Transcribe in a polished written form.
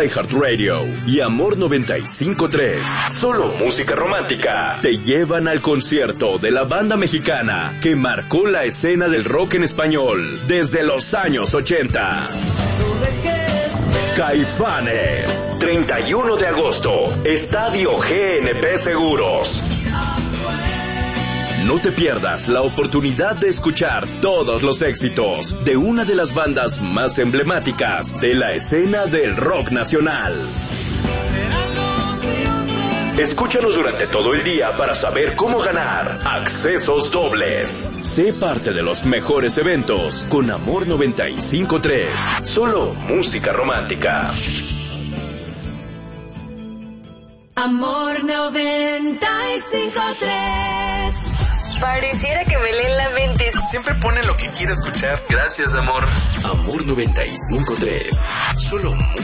iHeartRadio y Amor 95.3, solo música romántica, te llevan al concierto de la banda mexicana que marcó la escena del rock en español desde los años 80. Caifanes, 31 de agosto, Estadio GNP Seguros. No te pierdas la oportunidad de escuchar todos los éxitos de una de las bandas más emblemáticas de la escena del rock nacional. Escúchanos durante todo el día para saber cómo ganar accesos dobles. Sé parte de los mejores eventos con Amor 95.3, solo música romántica. Amor 95.3. Pareciera que me leen la mente. Siempre pone lo que quiero escuchar. Gracias, amor. Amor 95.3, solo música